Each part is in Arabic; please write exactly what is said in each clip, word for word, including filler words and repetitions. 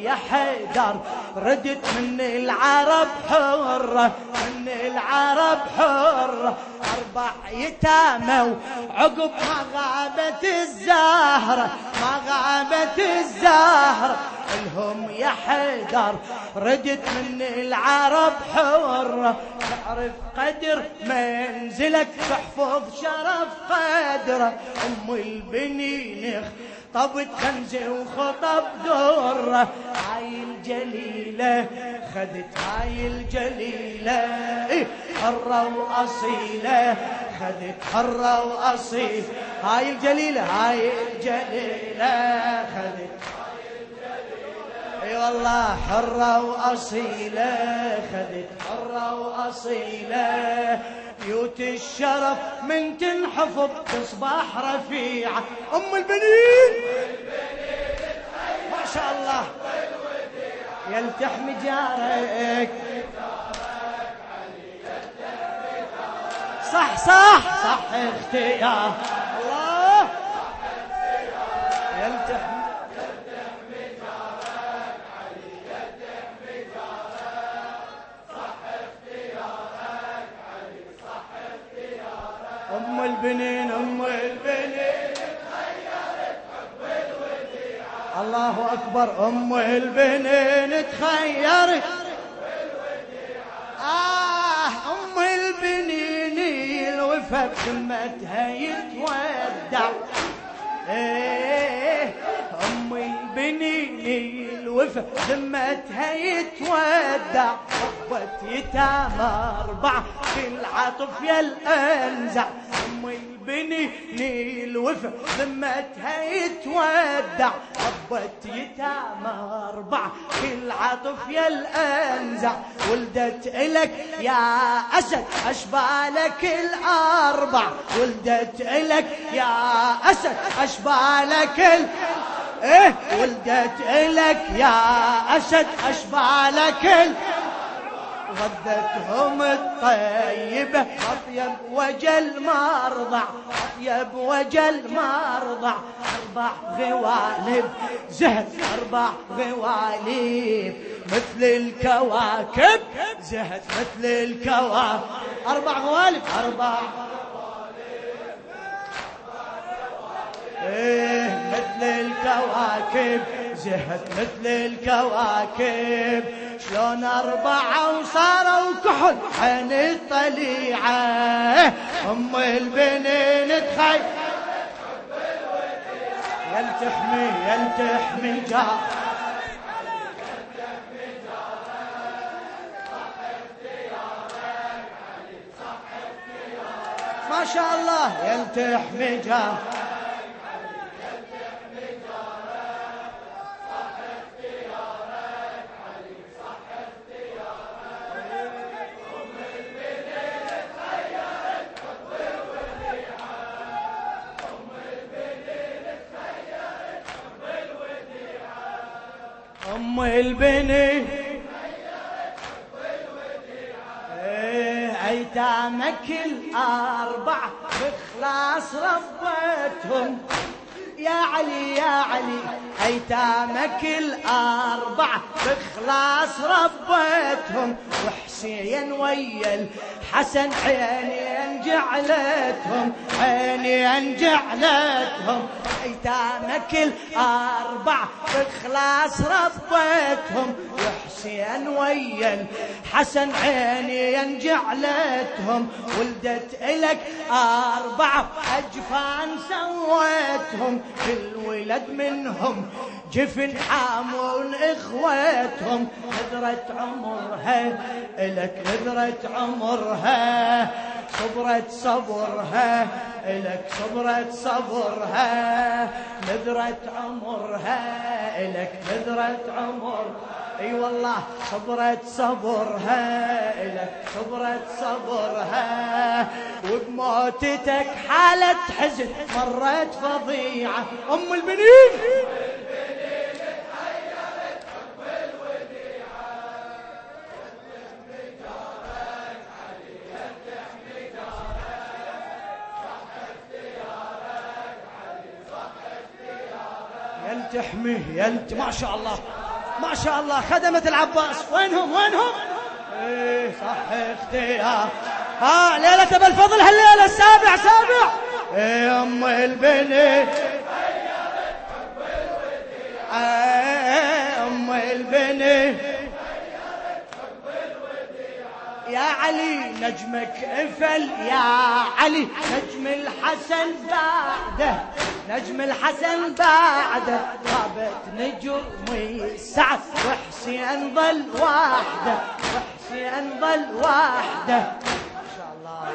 يا حيدر ردت من العرب حرة، من العرب حرة. أربع يتامى وعقب ما غابت الزهرة، ما غابت الزهرة. الهم يا حيدر ردت من العرب حرة، تعرف قدر منزلك تحفظ شرف قدره. أم البنين طبت خنزة وخطب دره، هاي الجليلة خدت هاي الجليلة حرة وأصيلة، خدت حرة وأصيل. هاي الجليلة هاي الجليلة خدت اي والله حرة وأصيلة، خدت حرة وأصيلة. بيوت الشرف من تنحفظ تصبح رفيعة. أم البنين ما شاء الله يلتحم جارك، صح صح صح اختيار الله يلتحم أم البنين. أم البنين تخيرت حب الوديعة، الله أكبر. أم البنين تخيرت حب الوديعة. آه أم البنين الوفا بذمتها يتودع. إيه أم البنين الوفا بذمتها يتودع. ربت يتامى أربع في العطف يا الأنزع. أم البنين الوفا ذمتها يتودع. ربت يتامى أربع في العطف يا الأنزع. ولدت إلك يا أسد أشبالك الأربع، ولدت إلك يا أسد أشبالك ال إيه ولدت إلك يا أسد أشبالك ال غدتهم الطيبة أطيب وجل مرضع، أطيب وجل مرضع. أربع غوالب زهد، أربع غوالب مثل الكواكب زهد، مثل الكواكب. أربع غوالب أربع إيه مثل الكواكب زهد، مثل الكواكب. شلون أربعة وصاروا كحل عين الطليعة. أم البنين تخيل يلتحمي يلتحمي جار ما شاء الله يلتحمي جار. أم البنين أيتامك الأربع بإخلاص ربتهم يا علي يا علي. أيتامك الأربع بإخلاص ربتهم، وحسين ويا الحسن عينين جعلتهم، عينين جعلتهم. أيتامك الأربع بإخلاص ربتهم، وحسين ويا الحسن عينين جعلتهم. ولدت إلك أربع أجفان سويتهم، كل ولد منهم جفن حامون إخوتهم. نذرة عمرها إلك نذرة عمرها، صبرت صبرها إلك صبرت صبرها. نذرة عمرها إلك نذرة عمر اي والله صبرت صبرها إلك صبرت صبرها. وبموتتك حالة حزن مرت فظيعة. أم البنين يلتحمي يلت ما شاء الله ما شاء الله خدمة العباس وينهم وينهم؟ ايه صح اختيار. ها ليلة بالفضل هالليلة السابع سابع. ايه ام البني ايه ام البني يا علي نجمك افل يا علي نجم الحسن بعده نجم الحسن بعده غابت نجوم السعد وحسين ظل وحده وحسين ظل وحده ما شاء الله.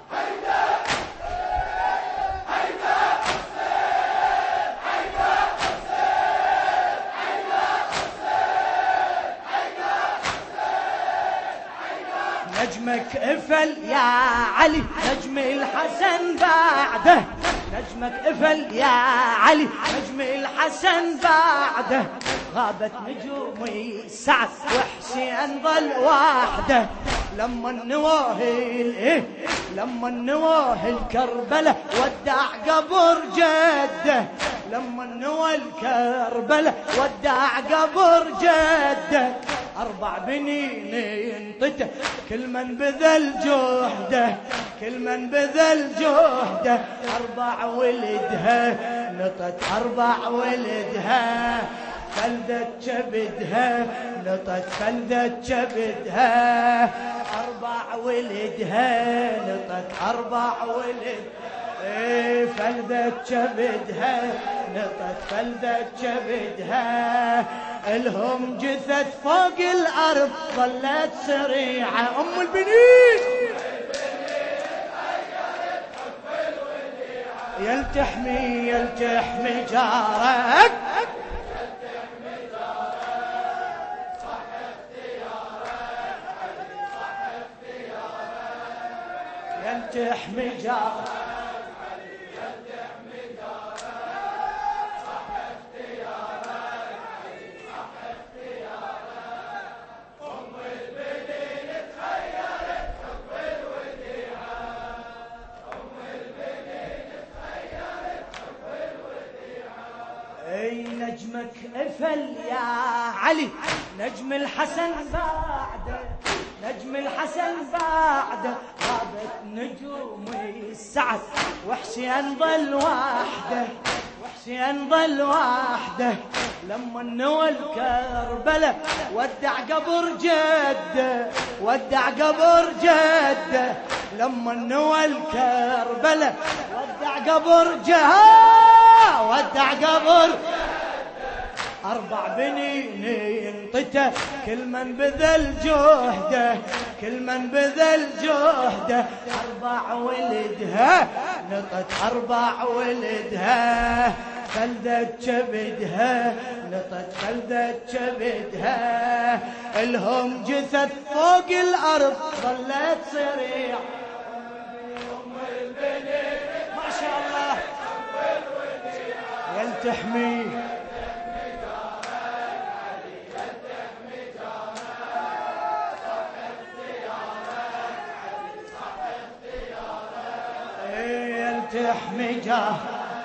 نجمك افل يا علي نجم الحسن بعده نجمك افل يا علي نجم الحسن بعده غابت نجوم السعد وحسين ظل وحده. لما النواهل إيه لما النواهل كربلة ودع قبر جده لما النواهل كربلة ودع قبر جده أربع بنين ينطته كل من بذل جهده كل من بذل جهده أربع ولدها نطت أربع ولدها فلدت كبدها نطت فلدت كبدها أربع ولدها نطت أربع ولد إيه فلدت كبدها نطت فلدت كبدها الهم جثث فوق الأرض ظلت سريعة أم البنين يلتحمي يلتحمي جارك يلتحمي جارك نجمك افل يا علي نجم الحسن بعده نجم الحسن بعده غابت نجوم السعد وحسين ظل وحده وحسين ظل وحده. لما النوى الكربلة ودع قبر جده ودع قبر جده لما النوى الكربلة ودع قبر جده ودع قبر أربع بنين ينطته كل من بذل جهده كل من بذل جهده أربع ولدها نطت أربع ولدها فلدت كبدها نطت فلدت كبدها الهم جثث فوق الأرض ظلت سريع أم البني ما شاء الله يلتحمي يلتحمي جارك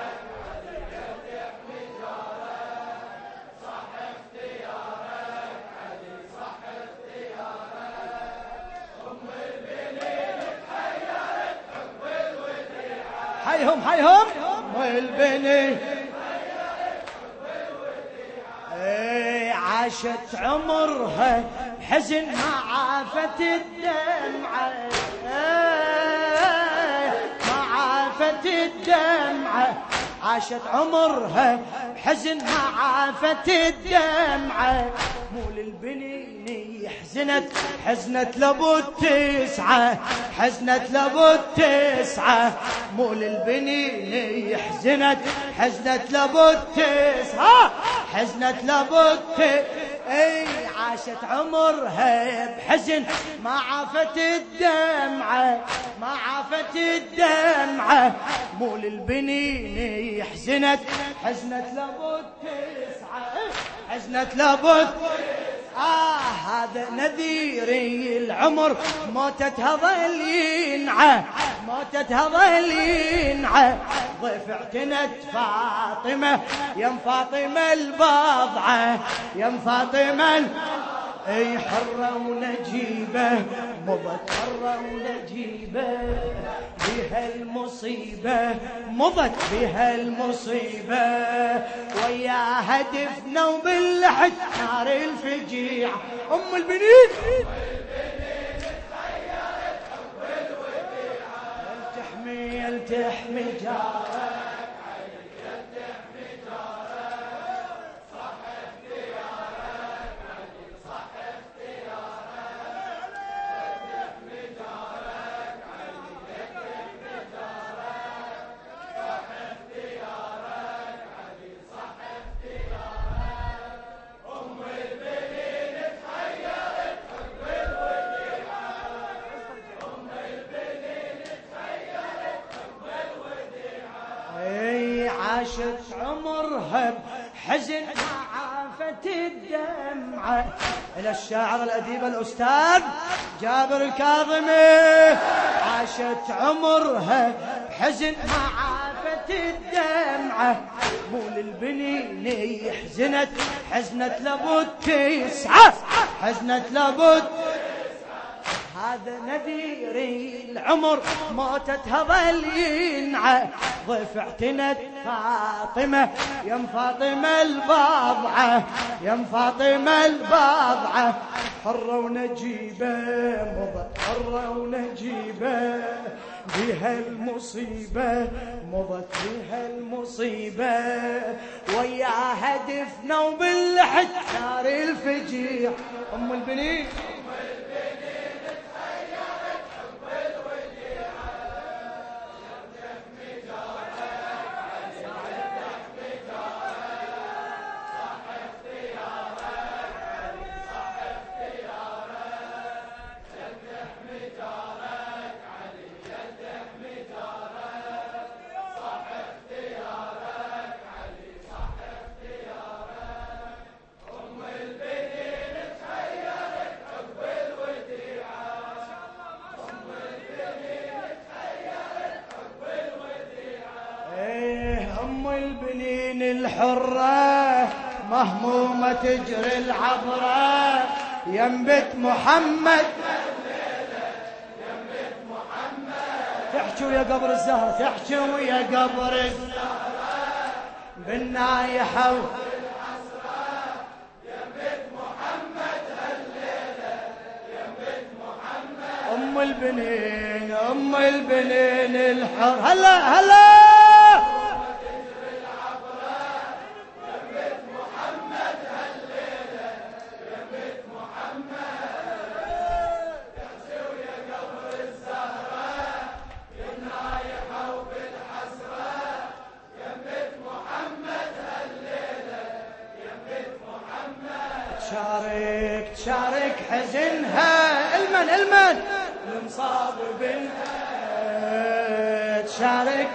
حيهم حيهم والبني ايه عاشت عمرها حزن ما عافت الدمعة ايه ما عافت الدمعة عاشت عمرها حزن ما عافت الدمعة مو للبنين حزنت حزنت لابو التسعة حزنت لابو التسعة مو للبنين حزنت حزنت لابو التسعة حزنت لابو التسعة اي عاشت عمرها بحزن ما عافت الدمعة ما عافت الدمعة مو للبنين حزنت حزنت لابو التسعة حزنت لابو آه هذا نذيري العمر موتتها ظل ينعى موتتها ظل ينعى ضيف اعتنت فاطمة يم فاطمة البضعة يم فاطمة اي حرة ونجيبة مضت حرة ونجيبة بها المصيبة مضت بها المصيبة وياها دفنة وباللحد نار الفجيع أم البنين تحمي تحمي جارك عاشت عمرها بحزن عافت الدمعة إلى الشاعر الأديب الأستاذ جابر الكاظمي عاشت عمرها بحزن عافت الدمعة مو للبنين حزنت حزنت لابد تسعة حزنت لابد هذا نذير العمر موتتها ظل ينعى ضيف اعتنت فاطمة يم فاطمة البضعة يم فاطمة البضعة حرة ونجيبة مضت حرة ونجيبة بها المصيبة مضت بها المصيبة وياها دفنة وباللحد نار الفجيع أم البنين البنين الحرة مهمومة تجري العبرة ينبت محمد ينبت محمد تحكي ويا قبر الزهرة تحكي ويا قبر الزهرة بالنايحة والحسرة ينبت محمد هالليلة ينبت محمد أم البنين أم البنين الحر هلا هلا تشارك تشارك حزنها المن المن المصاب بنها تشارك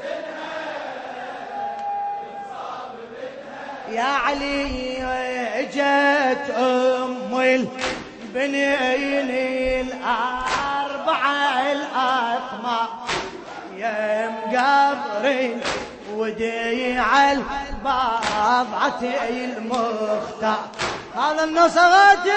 يا علي اجت ام البنين الاربعه الاطماع يا مقبرين وديع البضعه المختار هذا النصغات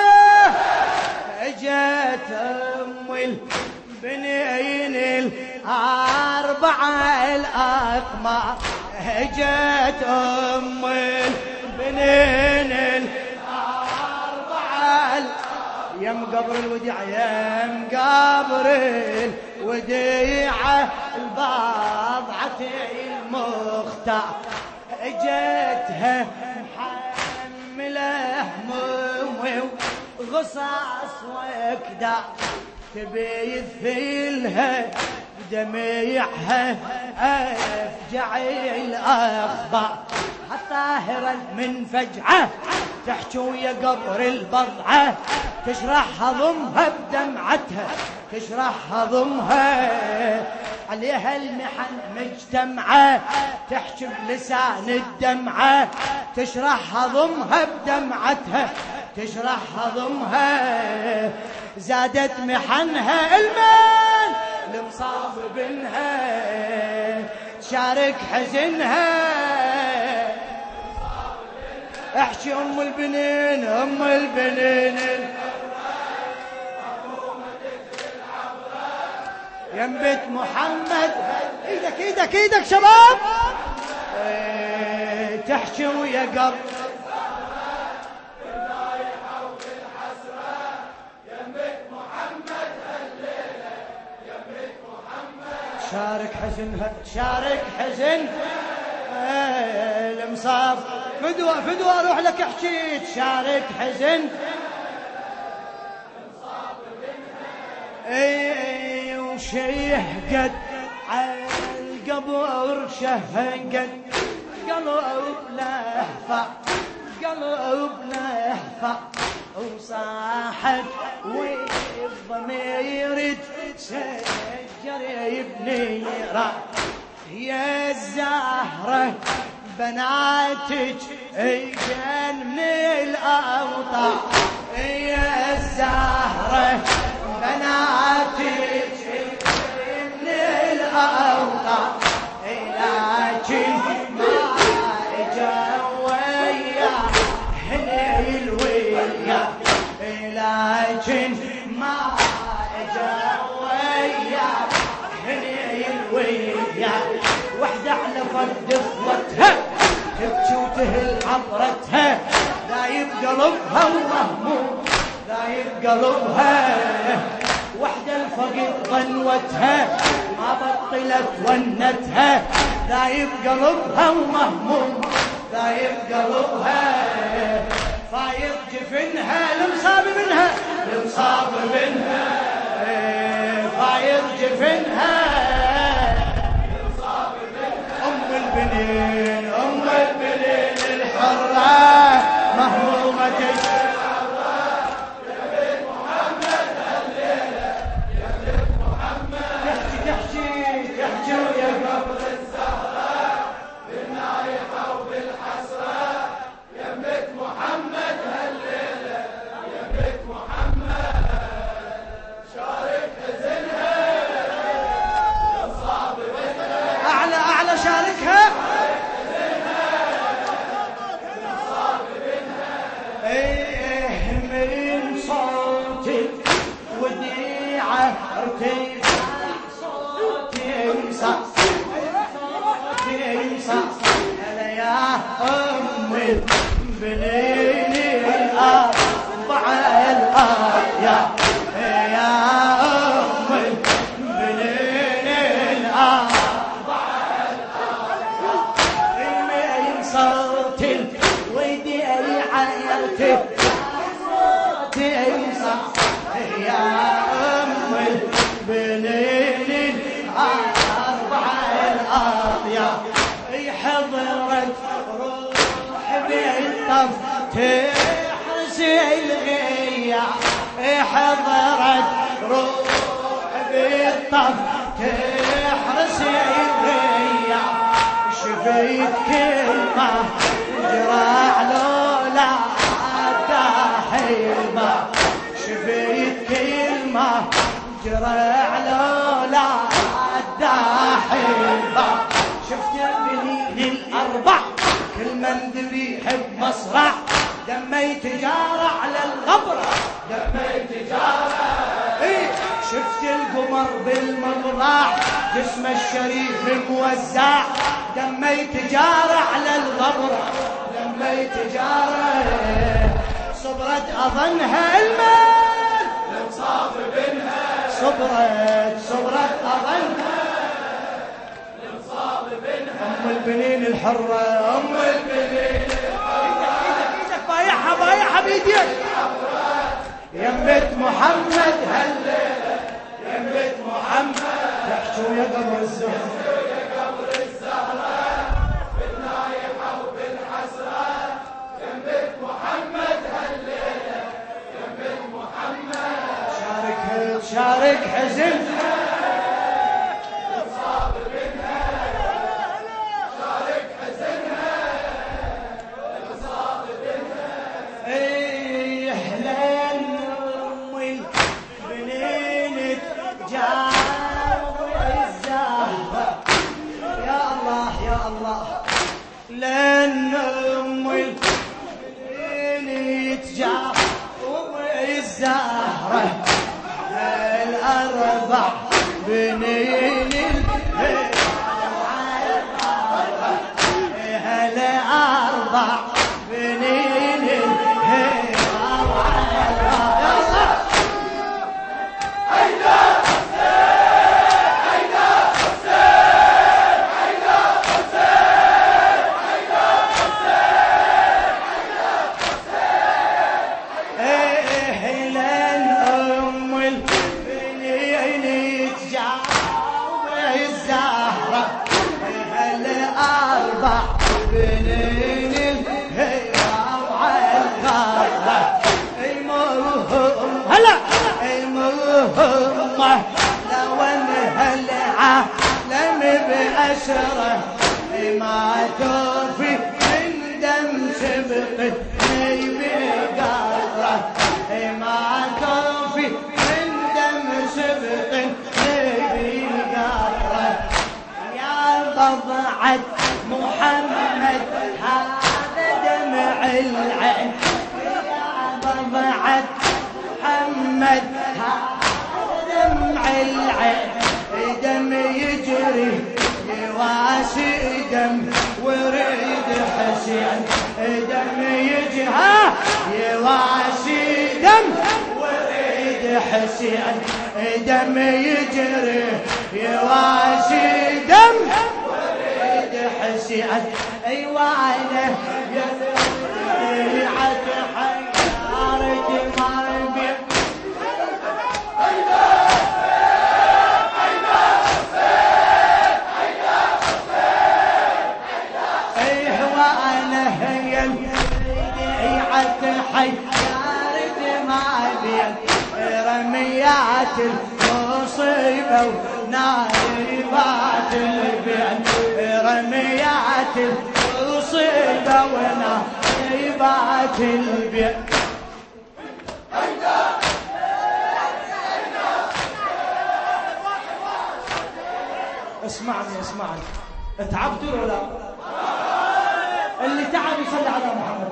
اجت ام البنين الاربعه الاقمار اجت ام البنين الاربعه يم قبر الوديع يم قبر الوديع البضعه المختار اجتها هموم وغصاص وكدا تبي يثيلها بدميعها افجع الاخبار طاهرا من فجعه تحكي ويا قبر البضعه تشرح هضمها بدمعتها تشرح هضمها عليها المحن مجتمعه تحكي بلسان الدمعه تشرح هضمها بدمعتها تشرح هضمها زادت محنها المن المصاب بنها تشارك حزنها. احكي ام البنين ام البنين يم بيت محمد. ايدك ايدك ايدك شباب. ايه تحكي ويا قلب شارك حزنها تشارك حزن المصاب. فدوة فدوة اروح لك احكي تشارك حزن. اي وشيه قد عالقبر شهقد قلب لهفة قلب لهفة وصاحت والضمير تسجر يبني رأ يا الزهرة بناتك اجن من الأوطان. يا الزهرة بناتك من الأوطان لكن ما اجا ويا هني الويا لكن ما اجا ويا هني الويا. وحدة على فرد اخوتها تبكي وتهل عبرتها دايب قلبها ومهموم دايب قلبها. وحدة الفقد ظنوتها ما بطلت ونتها دايب قلبها ومهموم دايب قلبها. فايض جفنها المصاب منها المصاب منها فايض جفنها المصاب منها. ام البنين ام البنين الحرة مهمومة بنين الأربعة الآية يا أم بنين الأربعة الآية صوت ويدي عيرتي صوتي يا أم بنين الأربعة الآية حضرت بالطف تحرس الغية حضرت روح بالطف تحرس الغية. شفيت كلمة جراح لولا داحلمة شفيت كلمة جراح لولا داحلمة. شفت البنين الأربع كل من ذبيح بمصرع دمي تجارة على الغبرة دمي تجارة. ايه شفت القمر بالمضراع جسمه الشريف موزع دمي تجارة على الغبرة دمي تجارة. صبرت أظنها المال المصاب بنها صبرت صبرت أظنها ام البنين الحرة ام البنين الحرة. ايدك بايعها بايعها بايديك يم بيت محمد هالليلة يم بيت محمد. تحكوا يا قبر الزهرة يا قبر الزهرة بالنايحة وبالحسرة يم بيت محمد هالليلة يم بيت محمد. شارك شارك حزنها يا الله أربع بنين هلا أربع بنين الهيرة وعلى يلا هيدا حسين هيدا حسين هيدا حسين هيدا حسين هيدا حسين ايه للأم البنين تجاوب الزهرة هالأربع بنين الهيرة وعلى الغرة المهم هلا المهم لو انهلع لم بأسره ما توفي من دم سبقت بقرة ما توفي من دم سبقت بقرة يا بضعة محمد هذا دمع العين يا بضعة محمد هذا دمع العين دم يجري يواسي دم وريد حسين دم يجري ها يواسي دم وريد حسين دم يجري يواسي دم وريد حسين ايوه انا يا ريعه حيارك ما بي حيارت ما بين رميات المصيبة ونايبات البين رميات المصيبة ونايبات البين اسمعني اسمعني تعبتوا ولا اللي تعب يصلي على محمد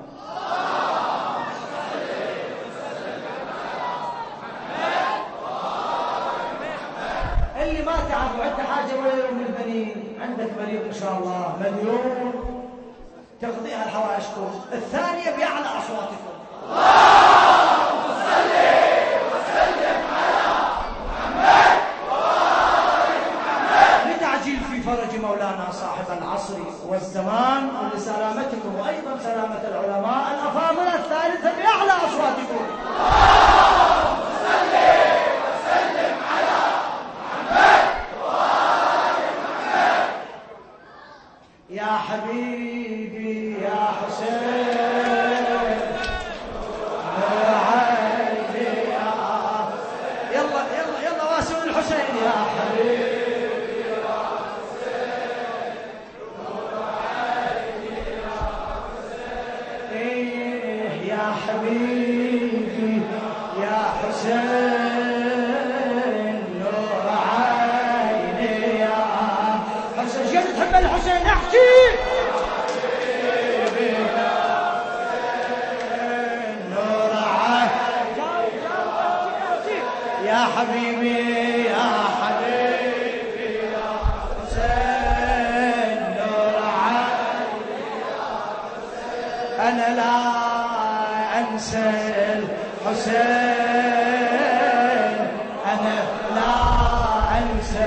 اللي ما تعب وعنده حاجه ولا يوم من البنين عندك مريض ان شاء الله مليون تقضيها لحوائجكم الثانيه باعلى اصواتكم اللهم صل وسلم على محمد وآل محمد لتعجيل في فرج مولانا صاحب العصر والزمان ولسلامتكم وايضا سلامه العلماء الافاضل الثالثه باعلى اصواتكم اللهم صل وسلم على يا حبيبي يا حسين عيني يا يلا يلا يلا واسع الحسين يا حبيبي يا حسين عيني يا حسين يا حبيبي يا حسين نور عيني يا حسين شو تحب الحسين احكي يا حبيبي يا حبيبي يا حسين نور عيني يا حسين أنا لا أنسى الحسين أنا لا أنسى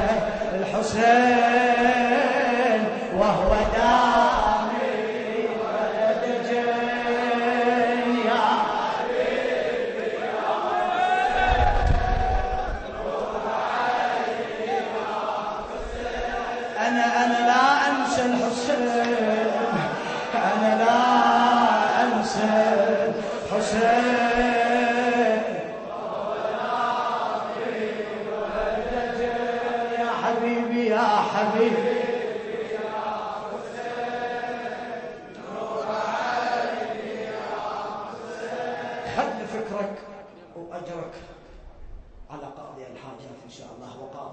الحسين وهو دامي ولد جن يا حبيبي يا أنا أنا لا أنسى الحسين أنا لا أنسى الحسين يا حبيبي يا حبيبي خلي فكرك وأجرك على قاضي الحاجات إن شاء الله وقاضي